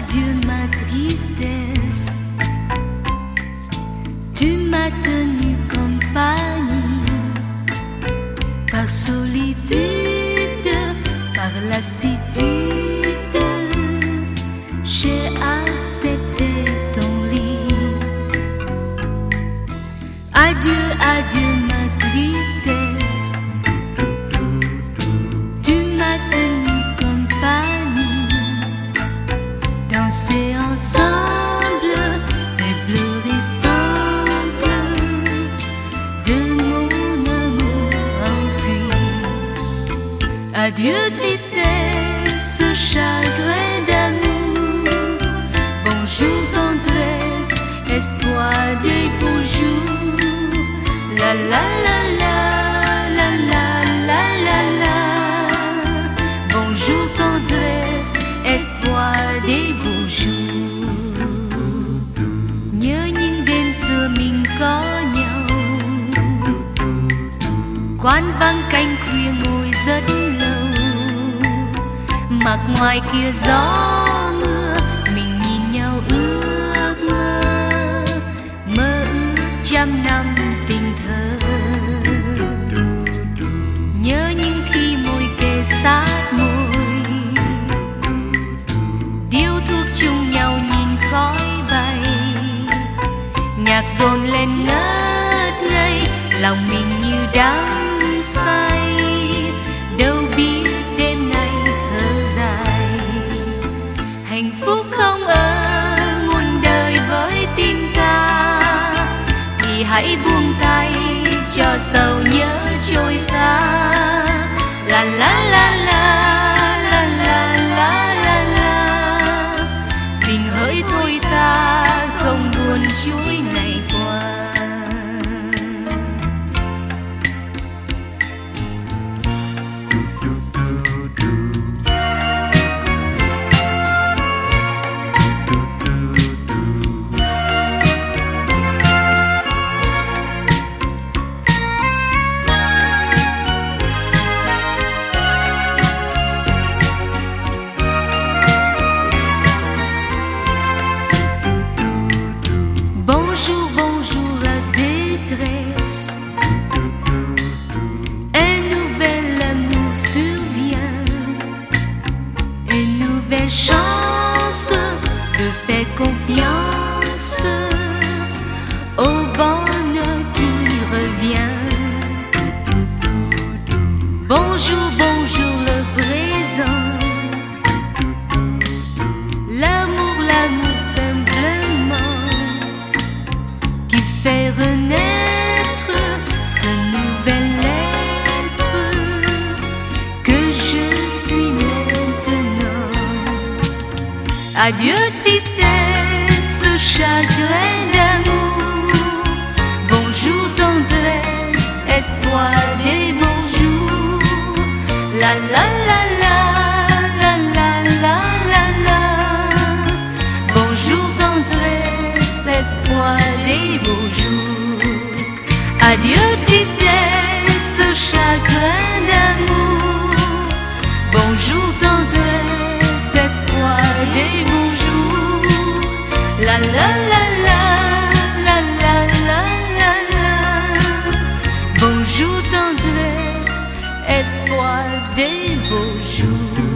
adieu ma tristesse. Tu m'as tenu compagnie par solitude, par lassitude. J'ai accepté ton lit. Adieu, adieu ma tristesse. Tu m'as tenu compagnie, danser ensemble et pleurer ensemble de mon amour enfui. Adieu tristesse, chagrin d'amour. Bonjour tendresse, espoir des beaux jours. La la la la la la la la la. Bonjour tendresse, espoir des beaux jours. Nhớ những đêm xưa mình có nhau, quán vắng canh khuya ngồi rất lâu. Mặc ngoài kia gió mưa, mình nhìn nhau ước mơ, mơ ước trăm năm tình thơ. Nhớ những khi môi kề sát môi, điếu thuốc chung nhau nhìn khói bay. Nhạc dồn lên ngất ngây, lòng mình như đắm say. Đâu biết đêm nay thở dài, hạnh phúc không ở muôn đời với tim ta, thì hãy buông tay cho sầu nhớ trôi xa. La la la la la la la la la. Tình hỡi thôi ta không buồn chuối ngày qua. Bonjour, bonjour la détresse. Un nouvel amour survient, une nouvelle chance de faire confiance au bonheur qui revient. Bonjour, bonjour le présent. L'amour, l'amour simplement, qui fait renaître ce nouvel être que je suis maintenant. Adieu tristesse, chagrin d'amour. Bonjour tendresse, espoir des beaux jours. La la la la la la la la la. Bonjour tendresse, espoir des beaux jours. Adieu tristesse, chagrin d'amour. Bonjour tendresse, espoir des beaux jours. La la la la la la la la la. Bonjour tendresse, espoir des beaux jours.